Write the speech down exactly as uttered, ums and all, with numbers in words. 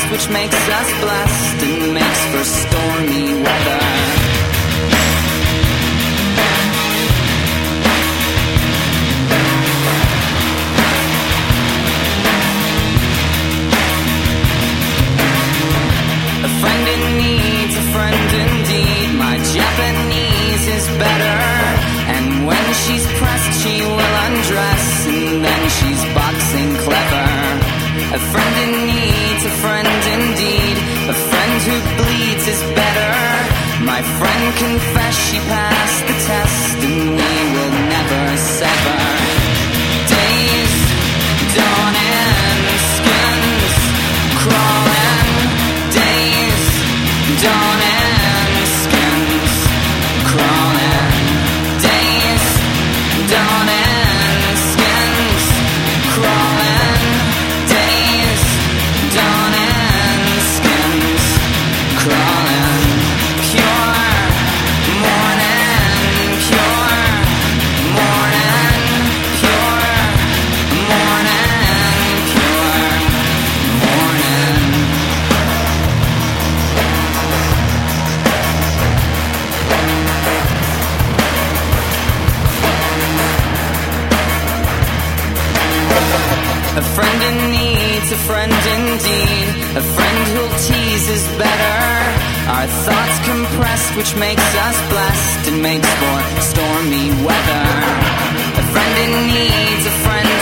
compressed, which makes us blessed and makes for stormy weather. A friend in need's a friend indeed. My Japanese is better, and when she's pressed she will undress, and then she's boxing clever. A friend in need's a friend indeed. A friend who bleeds is better. My friend confessed she passed the test, and we will never sever. Days dawning, skins crawling. Days dawning, skins crawling. Days dawning, skins crawling. Days dawning, skins crawling. Pure morning, pure morning, pure morning, pure morning. A friend in need's a friend indeed. A friend who'll tease is better. Our thoughts compressed, which makes us blessed and makes for stormy weather. A friend in need's a friend